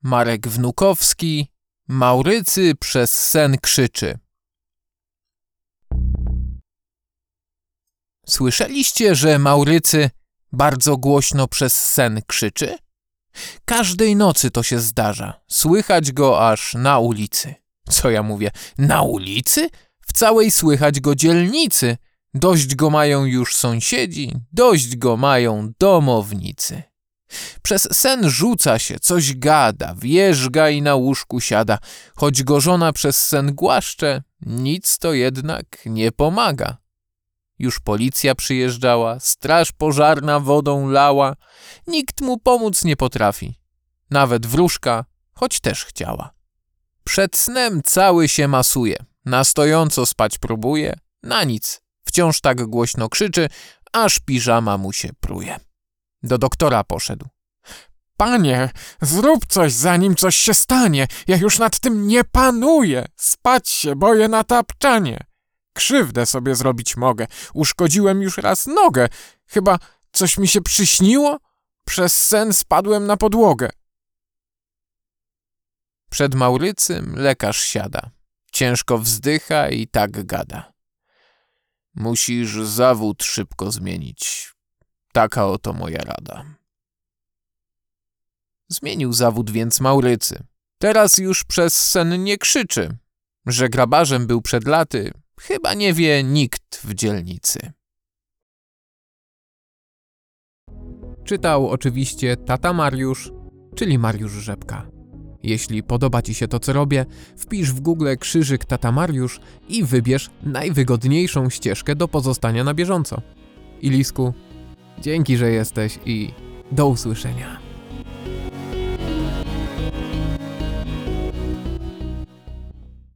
Marek Wnukowski, Maurycy przez sen krzyczy. Słyszeliście, że Maurycy bardzo głośno przez sen krzyczy? Każdej nocy to się zdarza. Słychać go aż na ulicy. Co ja mówię? Na ulicy? W całej słychać go dzielnicy. Dość go mają już sąsiedzi, dość go mają domownicy. Przez sen rzuca się, coś gada, wierzga i na łóżku siada. Choć go żona przez sen głaszcze, nic to jednak nie pomaga. Już policja przyjeżdżała, straż pożarna wodą lała. Nikt mu pomóc nie potrafi. Nawet wróżka, choć też chciała. Przed snem cały się masuje. Na stojąco spać próbuje. Na nic. Wciąż tak głośno krzyczy, aż piżama mu się pruje. Do doktora poszedł. Panie, zrób coś, zanim coś się stanie. Ja już nad tym nie panuję. Spać się boję na tapczanie. Krzywdę sobie zrobić mogę. Uszkodziłem już raz nogę. Chyba coś mi się przyśniło? Przez sen spadłem na podłogę. Przed Maurycym lekarz siada. Ciężko wzdycha i tak gada. Musisz zawód szybko zmienić. Taka oto moja rada. Zmienił zawód więc Maurycy. Teraz już przez sen nie krzyczy. Że grabarzem był przed laty, chyba nie wie nikt w dzielnicy. Czytał oczywiście tata Mariusz, czyli Mariusz Rzepka. Jeśli podoba Ci się to, co robię, wpisz w Google krzyżyk tata Mariusz i wybierz najwygodniejszą ścieżkę do pozostania na bieżąco. Ilisku, dzięki, że jesteś i do usłyszenia.